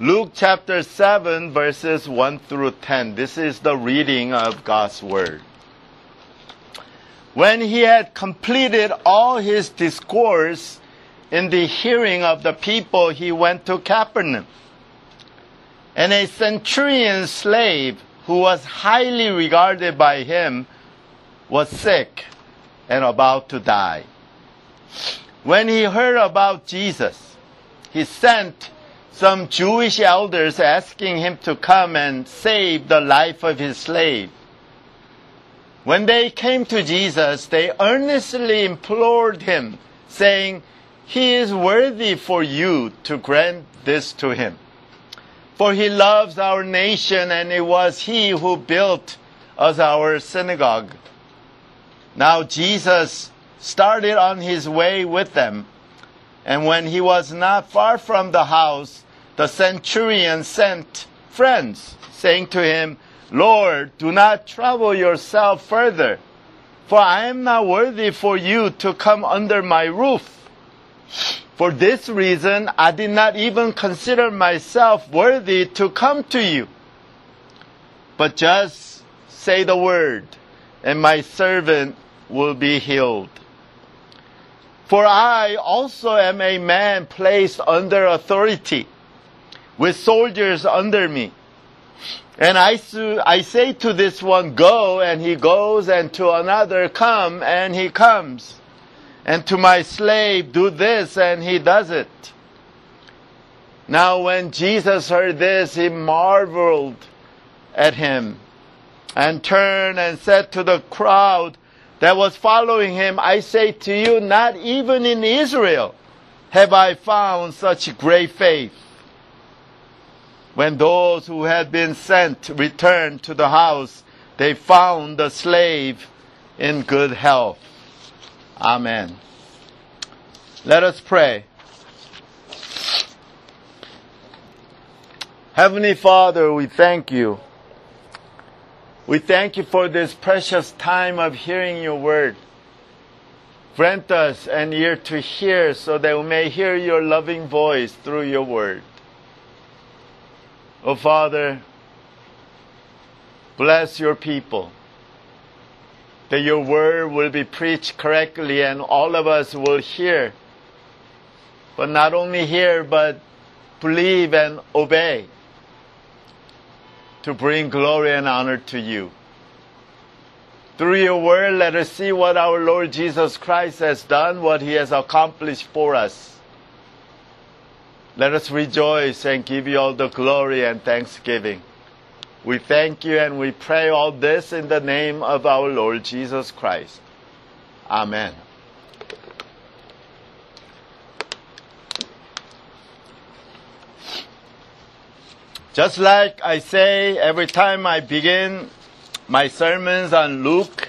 Luke chapter 7, verses 1 through 10. This is the reading of God's Word. When he had completed all his discourse in the hearing of the people, he went to Capernaum. And a centurion slave who was highly regarded by him was sick and about to die. When he heard about Jesus, he sent some Jewish elders asking him to come and save the life of his slave. When they came to Jesus, they earnestly implored him, saying, "He is worthy for you to grant this to him. For he loves our nation, and it was he who built us our synagogue." Now Jesus started on his way with them, and when he was not far from the house, the centurion sent friends, saying to him, "Lord, do not trouble yourself further, for I am not worthy for you to come under my roof. For this reason, I did not even consider myself worthy to come to you. But just say the word, and my servant will be healed. For I also am a man placed under authority, with soldiers under me. And I say to this one, 'Go,' and he goes, and to another, 'Come,' and he comes. And to my slave, 'Do this,' and he does it." Now when Jesus heard this, he marveled at him, and turned and said to the crowd that was following him, "I say to you, not even in Israel have I found such great faith." When those who had been sent returned to the house, they found the slave in good health. Amen. Let us pray. Heavenly Father, we thank you. We thank you for this precious time of hearing your word. Grant us an ear to hear so that we may hear your loving voice through your word. Oh Father, bless your people, that your word will be preached correctly and all of us will hear. But not only hear, but believe and obey, to bring glory and honor to you. Through your word, let us see what our Lord Jesus Christ has done, what he has accomplished for us. Let us rejoice and give you all the glory and thanksgiving. We thank you and we pray all this in the name of our Lord Jesus Christ. Amen. Just like I say every time I begin my sermons on Luke,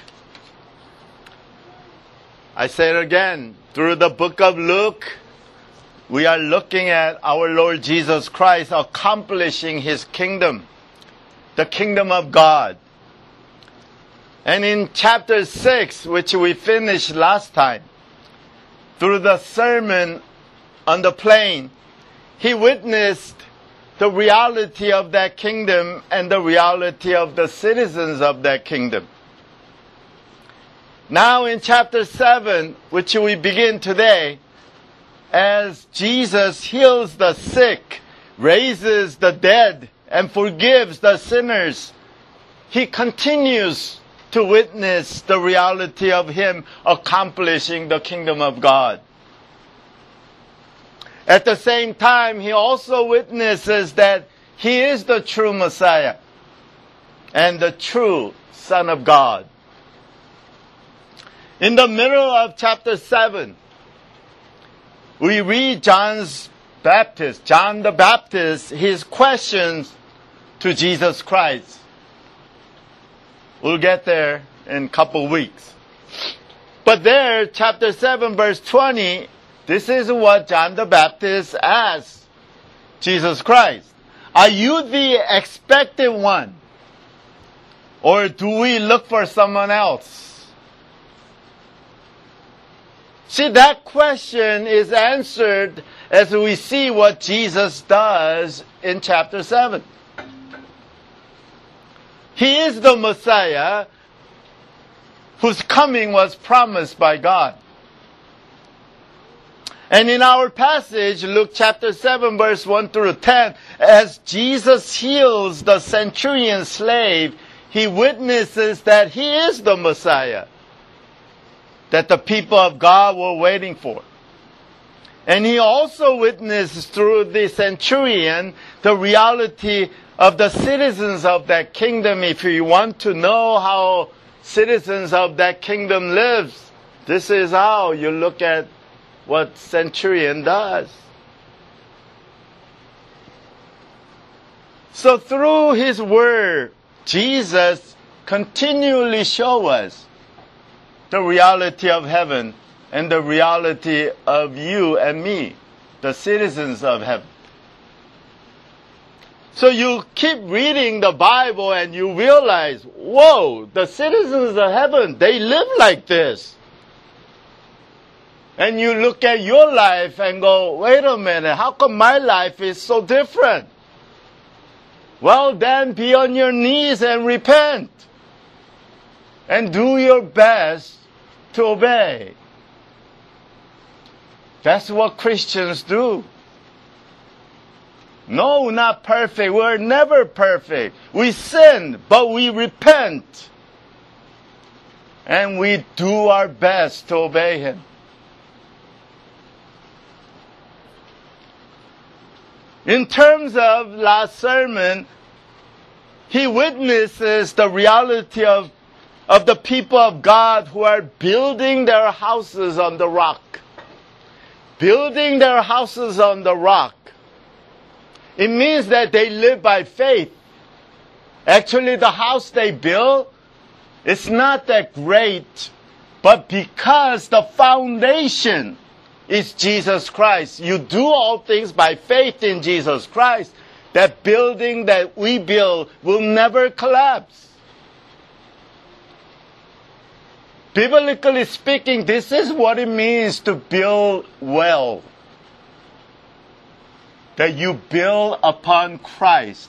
I say it again, through the book of Luke, we are looking at our Lord Jesus Christ accomplishing his kingdom, the kingdom of God. And in chapter 6, which we finished last time, through the sermon on the plain, he witnessed the reality of that kingdom and the reality of the citizens of that kingdom. Now in chapter 7, which we begin today, as Jesus heals the sick, raises the dead, and forgives the sinners, he continues to witness the reality of him accomplishing the kingdom of God. At the same time, he also witnesses that he is the true Messiah and the true Son of God. In the middle of chapter 7, we read John the Baptist, his questions to Jesus Christ. We'll get there in a couple weeks. But there, chapter 7, verse 20, this is what John the Baptist asked Jesus Christ. "Are you the expected one? Or do we look for someone else?" See, that question is answered as we see what Jesus does in chapter 7. He is the Messiah whose coming was promised by God. And in our passage, Luke chapter 7, verse 1 through 10, as Jesus heals the centurion slave, he witnesses that he is the Messiah that the people of God were waiting for. And he also witnessed through the centurion the reality of the citizens of that kingdom. If you want to know how citizens of that kingdom lives, this is how you look at what centurion does. So through his word, Jesus continually shows us the reality of heaven and the reality of you and me, the citizens of heaven. So you keep reading the Bible and you realize, whoa, the citizens of heaven, they live like this. And you look at your life and go, wait a minute, how come my life is so different? Well, then be on your knees and repent. And do your best to obey. That's what Christians do. No, not perfect. We're never perfect. We sin, but we repent. And we do our best to obey Him. In terms of last sermon, he witnesses the reality of the people of God who are building their houses on the rock. Building their houses on the rock. It means that they live by faith. Actually, the house they build is not that great, but because the foundation is Jesus Christ. You do all things by faith in Jesus Christ. That building that we build will never collapse. Biblically speaking, this is what it means to build well. That you build upon Christ.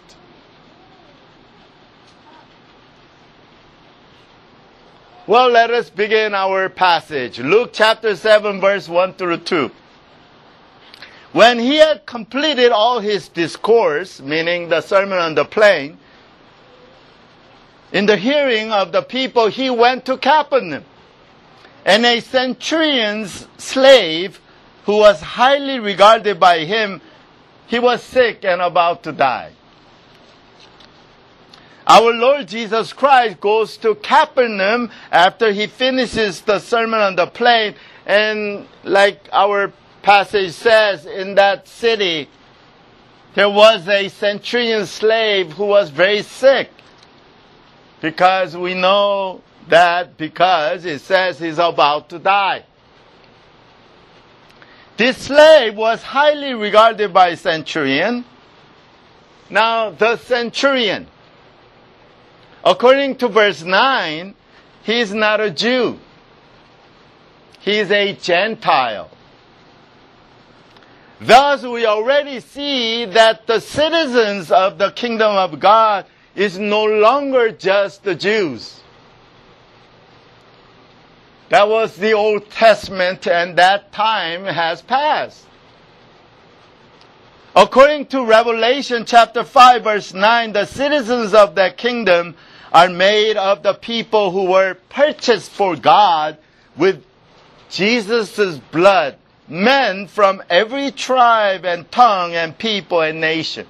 Well, let us begin our passage. Luke chapter 7, verse 1 through 2. When he had completed all his discourse, meaning the Sermon on the Plain, in the hearing of the people, he went to Capernaum. And a centurion's slave, who was highly regarded by him, he was sick and about to die. Our Lord Jesus Christ goes to Capernaum after he finishes the Sermon on the Plain, and like our passage says, in that city there was a centurion slave who was very sick. Because we know that because it says he's about to die. This slave was highly regarded by centurion. Now the centurion, according to verse 9, he is not a Jew. He is a Gentile. Thus, we already see that the citizens of the kingdom of God is no longer just the Jews. That was the Old Testament, and that time has passed. According to Revelation chapter 5, verse 9, the citizens of that kingdom are made of the people who were purchased for God with Jesus' blood, men from every tribe and tongue and people and nation.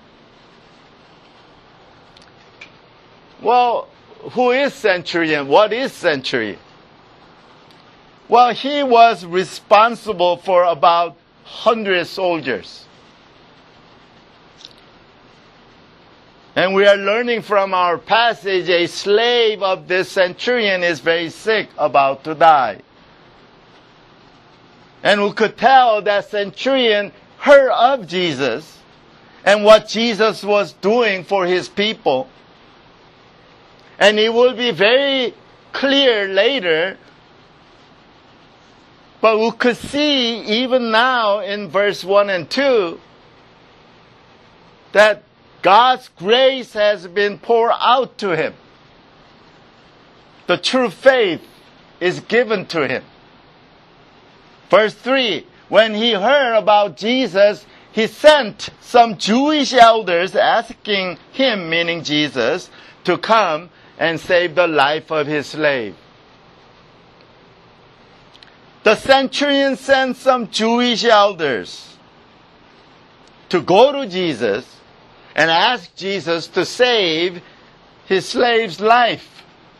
Well, who is centurion? What is centurion? Well, he was responsible for about 100 soldiers. And we are learning from our passage, a slave of this centurion is very sick, about to die. And we could tell that centurion heard of Jesus and what Jesus was doing for his people. And it will be very clear later But we could see even now in verse 1 and 2 that God's grace has been poured out to him. The true faith is given to him. Verse 3, when he heard about Jesus, he sent some Jewish elders asking him, meaning Jesus, to come and save the life of his slave. The centurion sent some Jewish elders to go to Jesus and ask Jesus to save his slave's life.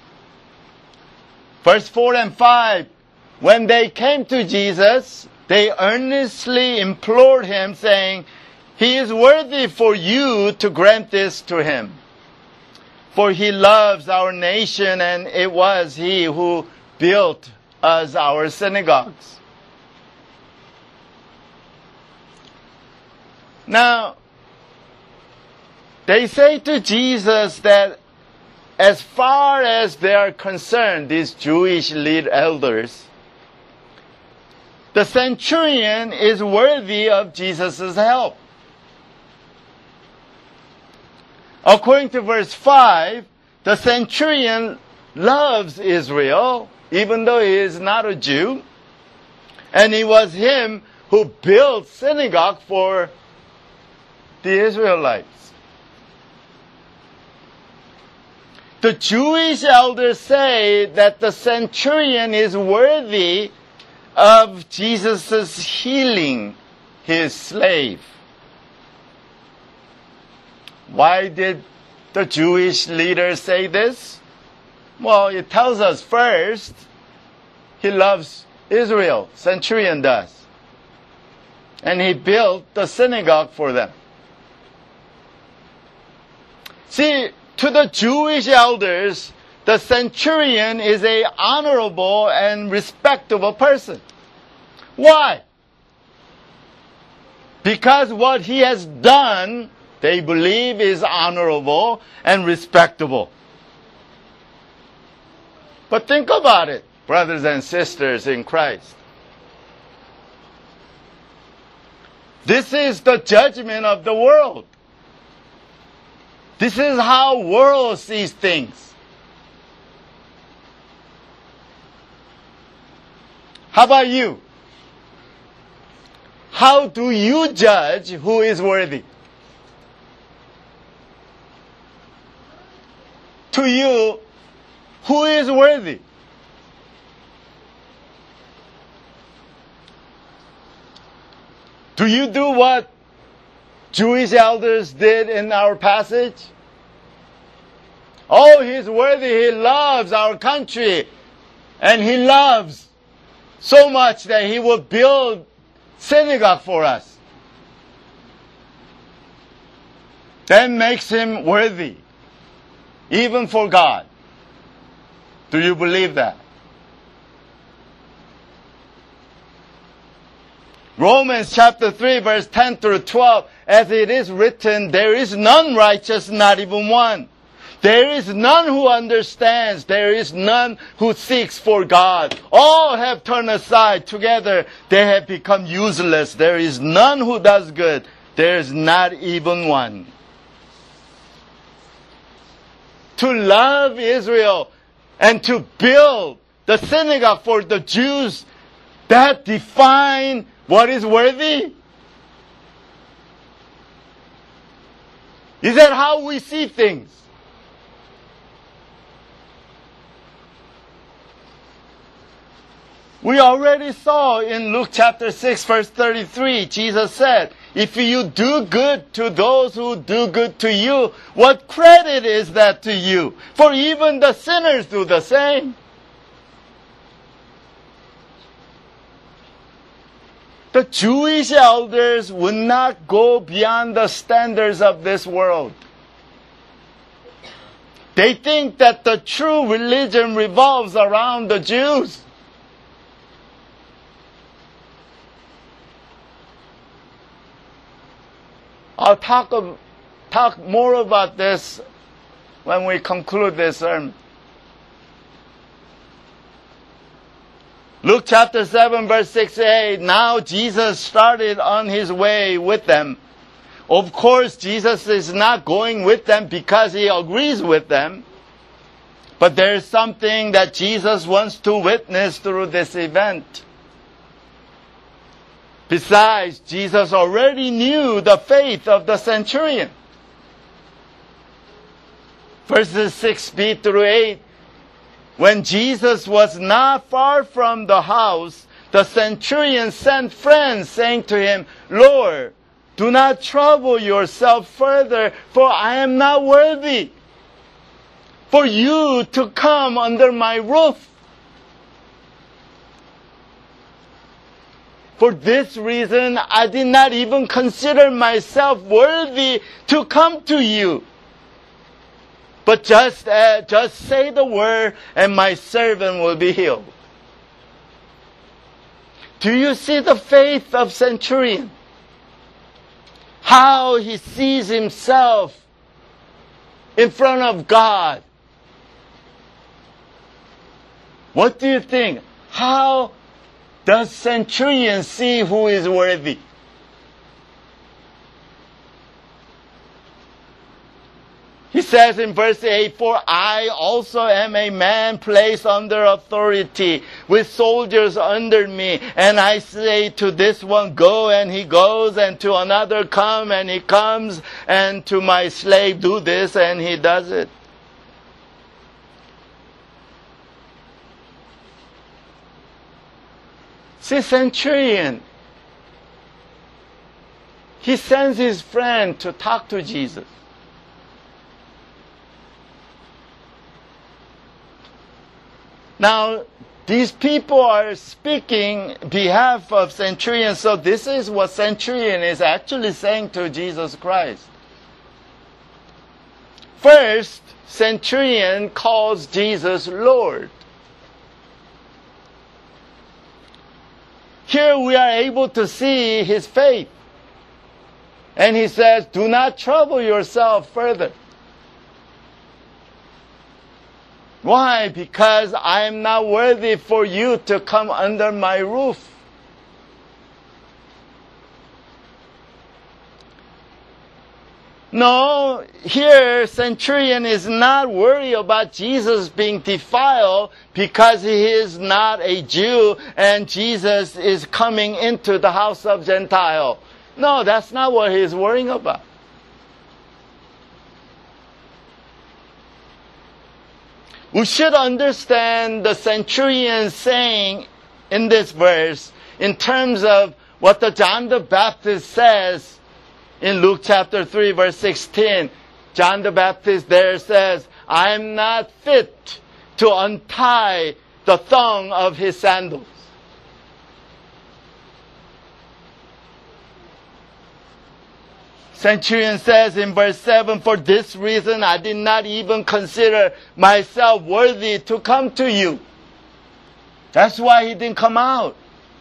Verse 4 and 5, when they came to Jesus, they earnestly implored him, saying, "He is worthy for you to grant this to him. For he loves our nation, and it was he who built us our synagogues." Now, they say to Jesus that as far as they are concerned, these Jewish lead elders, the centurion is worthy of Jesus' help. According to verse 5, the centurion loves Israel, even though he is not a Jew. And it was him who built synagogue for the Israelites. The Jewish elders say that the centurion is worthy of Jesus' healing his slave. Why did the Jewish leaders say this? Well, it tells us first, he loves Israel, centurion does. And he built the synagogue for them. See, to the Jewish elders, the centurion is an honorable and respectable person. Why? Because what he has done, they believe, is honorable and respectable. But think about it, brothers and sisters in Christ. This is the judgment of the world. This is how the world sees things. How about you? How do you judge who is worthy? To you, who is worthy? Do you do what Jewish elders did in our passage? Oh, he's worthy. He loves our country. And he loves so much that he will build synagogue for us. That makes him worthy, even for God. Do you believe that? Romans chapter 3 verse 10 through 12, as it is written, there is none righteous, not even one. There is none who understands. There is none who seeks for God. All have turned aside. Together they have become useless. There is none who does good. There is not even one. To love Israel and to build the synagogue for the Jews, that define what is worthy? Is that how we see things? We already saw in Luke chapter 6 verse 33, Jesus said, if you do good to those who do good to you, what credit is that to you? For even the sinners do the same. The Jewish elders would not go beyond the standards of this world. They think that the true religion revolves around the Jews. I'll talk more about this when we conclude this sermon. Luke chapter 7 verse 68, now Jesus started on his way with them. Of course, Jesus is not going with them because he agrees with them. But there is something that Jesus wants to witness through this event. Besides, Jesus already knew the faith of the centurion. Verses 6b through 8, when Jesus was not far from the house, the centurion sent friends, saying to him, Lord, do not trouble yourself further, for I am not worthy for you to come under my roof. For this reason, I did not even consider myself worthy to come to you. But just say the word, and my servant will be healed. Do you see the faith of centurion? How he sees himself in front of God. What do you think? How does centurion see who is worthy? He says in verse 8, for I also am a man placed under authority, with soldiers under me. And I say to this one, go, and he goes, and to another, come, and he comes, and to my slave, do this, and he does it. See, centurion, he sends his friend to talk to Jesus. Now, these people are speaking behalf of centurion, so this is what centurion is actually saying to Jesus Christ. First, centurion calls Jesus Lord. Here we are able to see his faith. And he says, do not trouble yourself further. Why? Because I am not worthy for you to come under my roof. No, here centurion is not worried about Jesus being defiled because he is not a Jew and Jesus is coming into the house of Gentile. No, that's not what he is worrying about. We should understand the centurion saying in this verse in terms of what the John the Baptist says in Luke chapter 3 verse 16. John the Baptist there says, I am not fit to untie the thong of his sandals. Centurion says in verse 7, for this reason I did not even consider myself worthy to come to you. That's why he didn't come out.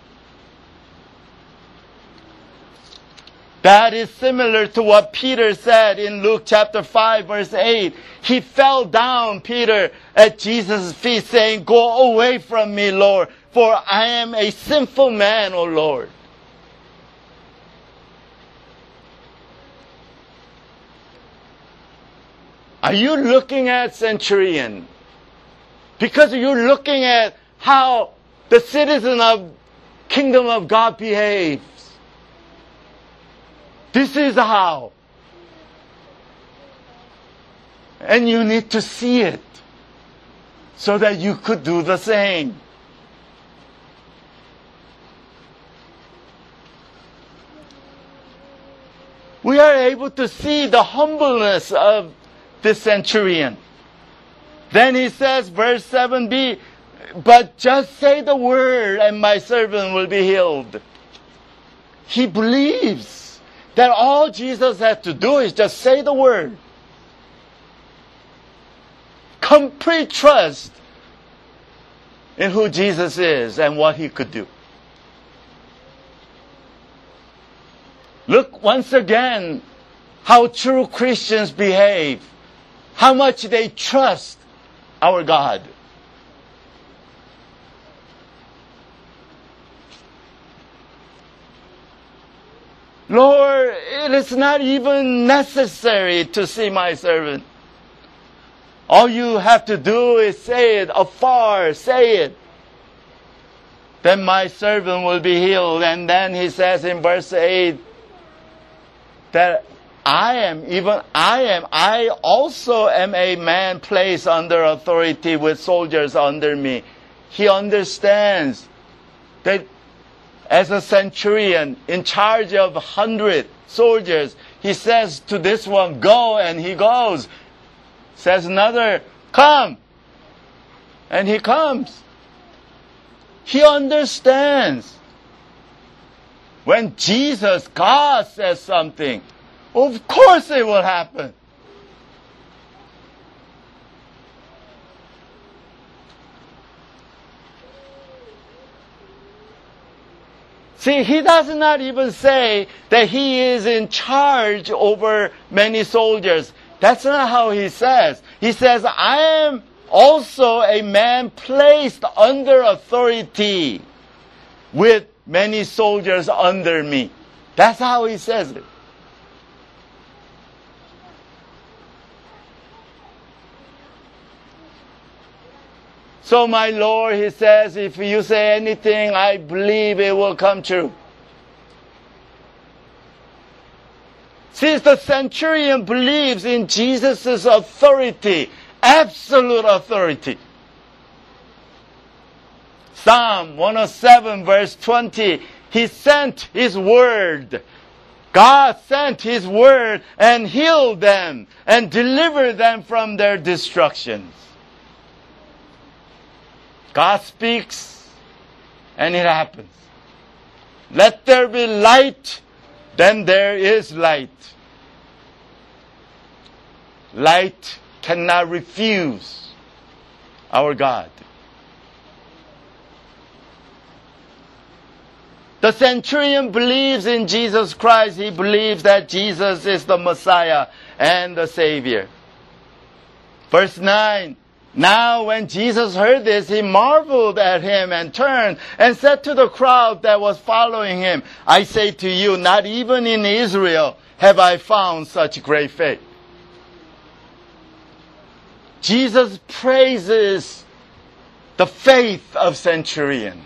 That is similar to what Peter said in Luke chapter 5 verse 8. He fell down, Peter, at Jesus' feet saying, go away from me, Lord, for I am a sinful man, O Lord. Are you looking at centurion? Because you're looking at how the citizen of kingdom of God behaves. This is how. And you need to see it so that you could do the same. We are able to see the humbleness of this centurion. Then he says, verse 7b, but just say the word and my servant will be healed. He believes that all Jesus had to do is just say the word. Complete trust in who Jesus is and what he could do. Look once again how true Christians behave. How much they trust our God. Lord, it is not even necessary to see my servant. All you have to do is say it afar, say it. Then my servant will be healed. And then he says in verse 8 that I also am a man placed under authority with soldiers under me. He understands that as a centurion in charge of 100 soldiers, he says to this one, go, and he goes. Says another, come, and he comes. He understands. When Jesus, God, says something, of course it will happen. See, he does not even say that he is in charge over many soldiers. That's not how he says. He says, I am also a man placed under authority with many soldiers under me. That's how he says it. So my Lord, he says, if you say anything, I believe it will come true. Since the centurion believes in Jesus' authority, absolute authority. Psalm 107 verse 20, he sent his word. God sent his word and healed them and delivered them from their destructions. God speaks, and it happens. Let there be light, then there is light. Light cannot refuse our God. The centurion believes in Jesus Christ. He believes that Jesus is the Messiah and the Savior. Verse 9. Now when Jesus heard this, he marveled at him and turned and said to the crowd that was following him, I say to you, not even in Israel have I found such great faith. Jesus praises the faith of centurion.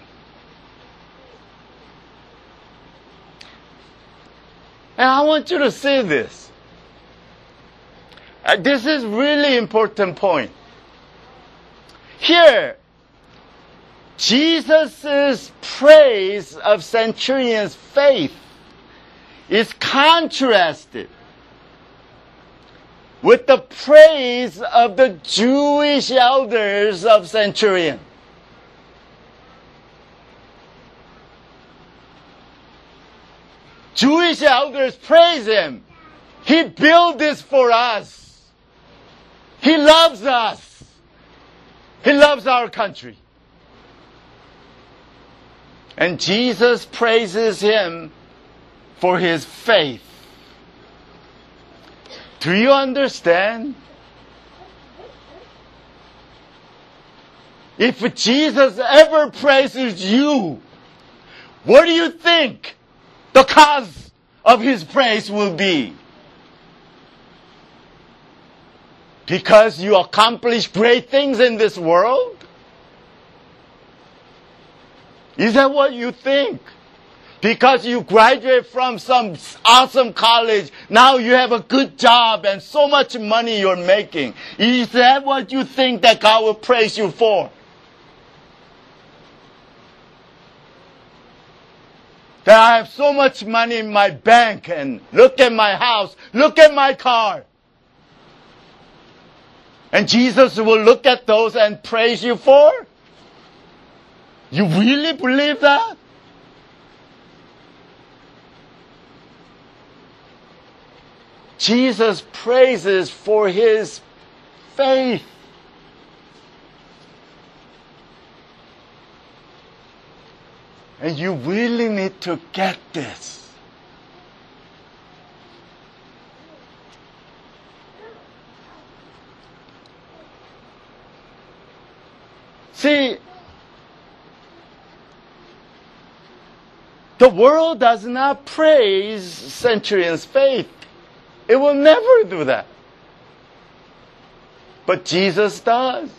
And I want you to see this. This is really important point. Here, Jesus' praise of centurion's faith is contrasted with the praise of the Jewish elders of centurion. Jewish elders praise him. He built this for us. He loves us. He loves our country. And Jesus praises him for his faith. Do you understand? If Jesus ever praises you, what do you think the cause of his praise will be? Because you accomplish great things in this world? Is that what you think? Because you graduate from some awesome college, now you have a good job and so much money you're making. Is that what you think that God will praise you for? That I have so much money in my bank and look at my house, look at my car. And Jesus will look at those and praise you for? You really believe that? Jesus praises for his faith. And you really need to get this. See, The world does not praise centurion's faith. It will never do that. But Jesus does.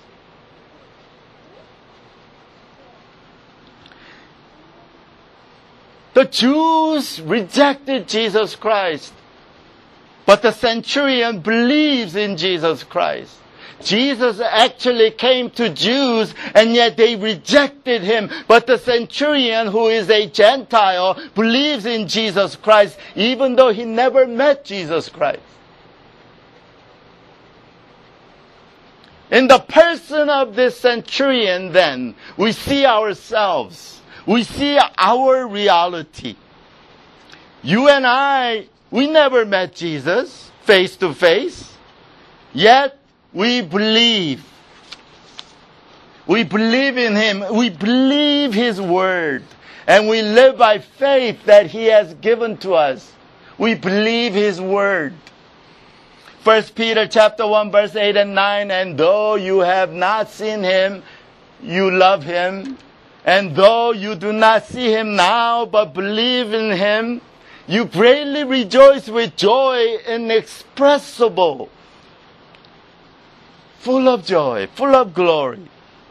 The Jews rejected Jesus Christ, but the centurion believes in Jesus Christ. Jesus actually came to Jews, and yet they rejected him. But the centurion, who is a Gentile, believes in Jesus Christ, even though he never met Jesus Christ. In the person of this centurion, then, we see ourselves. We see our reality. You and I, we never met Jesus face to face, yet we believe. We believe in him. We believe his word. And we live by faith that he has given to us. We believe his word. 1 Peter chapter 1 verse 8 and 9, and though you have not seen him, you love him. And though you do not see him now, but believe in him, you greatly rejoice with joy inexpressible, full of joy, full of glory,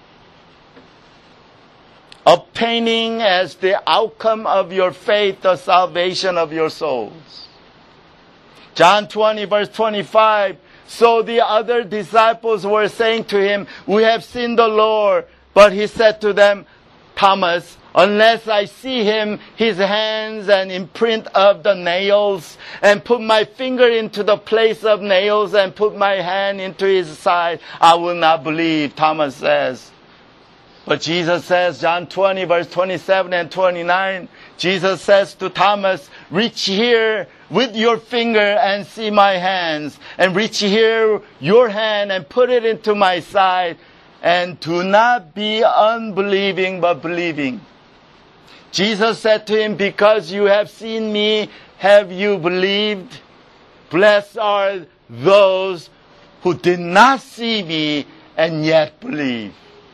obtaining as the outcome of your faith the salvation of your souls. John 20 verse 25, so the other disciples were saying to him, we have seen the Lord. But he said to them, Thomas, unless I see him, his hands and imprint of the nails, and put my finger into the place of nails, and put my hand into his side, I will not believe, Thomas says. But Jesus says, John 20 verse 27 and 29, Jesus says to Thomas, reach here with your finger and see my hands, and reach here your hand and put it into my side, and do not be unbelieving but believing. Jesus said to him, because you have seen me, have you believed? Blessed are those who did not see me and yet believe.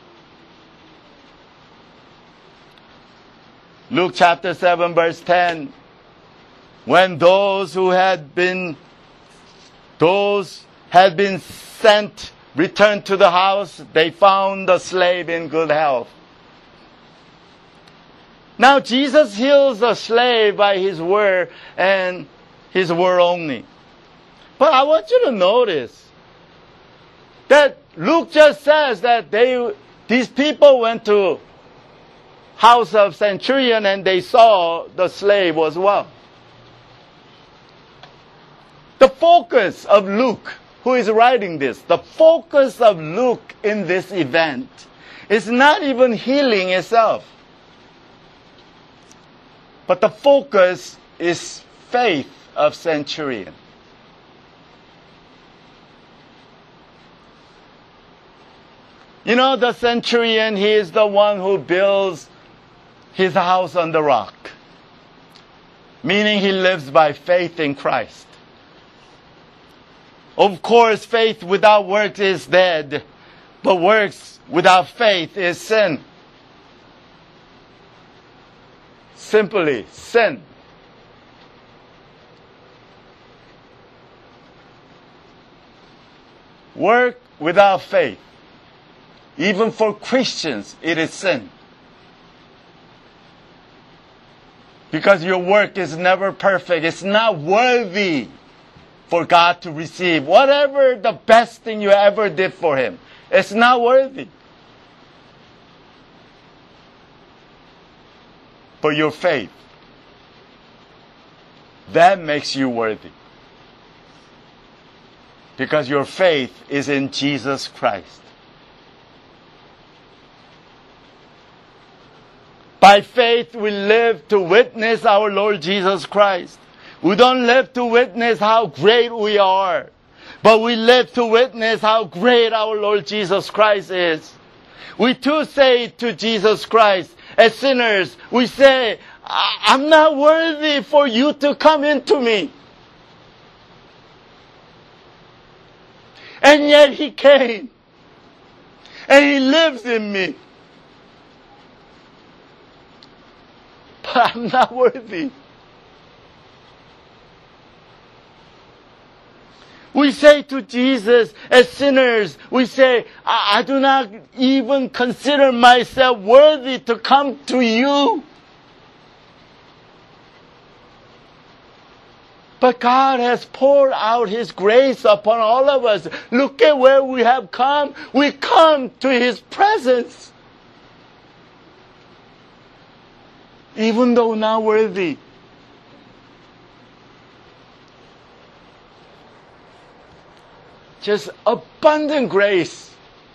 Luke chapter 7 verse 10. When those had been sent returned to the house, they found the slave in good health. Now Jesus heals the slave by his word and his word only. But I want you to notice that Luke just says that these people went to house of centurion and they saw the slave was well. The focus of Luke, who is writing this, the focus of Luke in this event is not even healing itself. But the focus is faith of centurion. You know, the centurion, he is the one who builds his house on the rock. Meaning he lives by faith in Christ. Of course, faith without works is dead, but works without faith is sin. Simply, sin. Work without faith. Even for Christians, it is sin. Because your work is never perfect. It's not worthy for God to receive. Whatever the best thing you ever did for him, it's not worthy. But your faith, that makes you worthy. Because your faith is in Jesus Christ. By faith we live to witness our Lord Jesus Christ. We don't live to witness how great we are, but we live to witness how great our Lord Jesus Christ is. We too say to Jesus Christ, as sinners, we say, I'm not worthy for you to come into me. And yet he came, and he lives in me. I'm not worthy. We say to Jesus, as sinners, we say, I do not even consider myself worthy to come to you. But God has poured out His grace upon all of us. Look at where we have come. We come to His presence. Even though not worthy. Just abundant grace.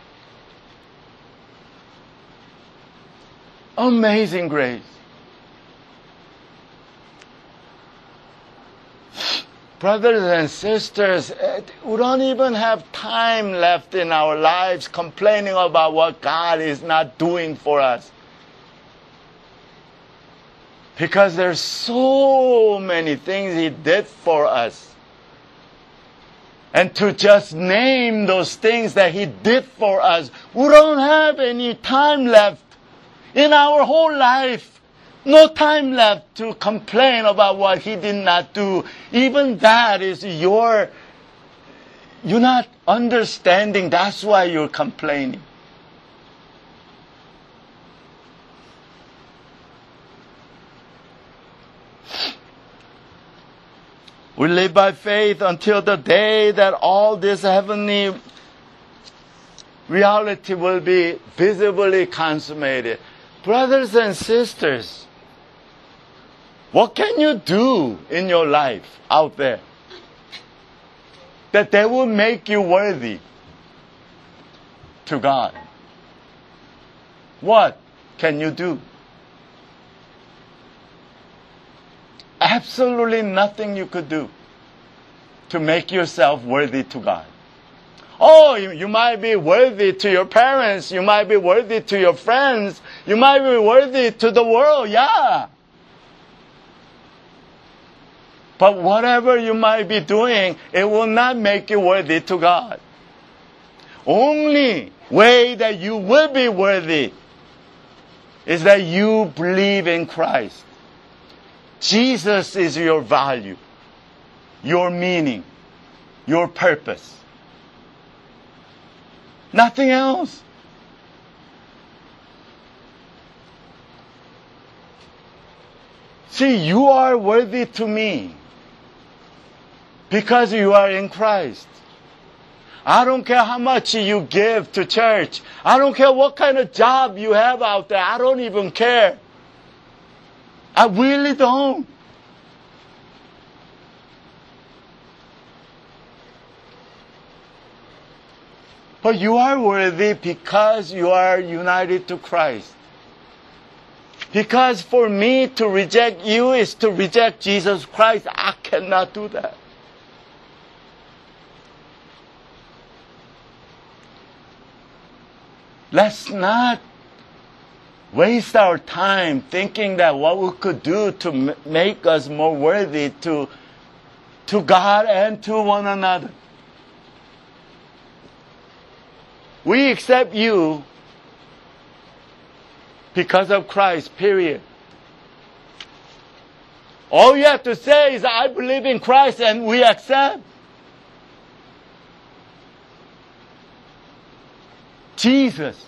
Amazing grace. Brothers and sisters, we don't even have time left in our lives complaining about what God is not doing for us. Because there's so many things He did for us. And to just name those things that He did for us, we don't have any time left in our whole life. No time left to complain about what He did not do. Even that is you're not understanding. That's why you're complaining. We live by faith until the day that all this heavenly reality will be visibly consummated. Brothers and sisters, what can you do in your life out there that will make you worthy to God? What can you do? Absolutely nothing you could do to make yourself worthy to God. Oh, you might be worthy to your parents. You might be worthy to your friends. You might be worthy to the world. Yeah. But whatever you might be doing, it will not make you worthy to God. Only way that you will be worthy is that you believe in Christ. Jesus is your value, your meaning, your purpose. Nothing else. See, you are worthy to me because you are in Christ. I don't care how much you give to church. I don't care what kind of job you have out there. I don't even care. I really don't. But you are worthy because you are united to Christ. Because for me to reject you is to reject Jesus Christ. I cannot do that. Let's not waste our time thinking that what we could do to make us more worthy to God and to one another. We accept you because of Christ, period. All you have to say is, I believe in Christ, and we accept. Jesus.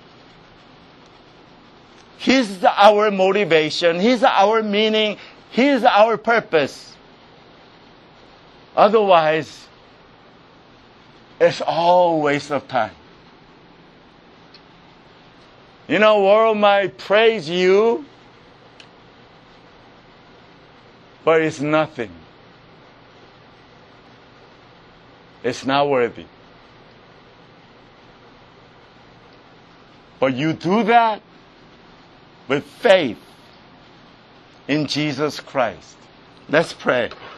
He's our motivation. He's our meaning. He's our purpose. Otherwise, it's all a waste of time. You know, world might praise you, but it's nothing. It's not worthy. But you do that with faith in Jesus Christ. Let's pray.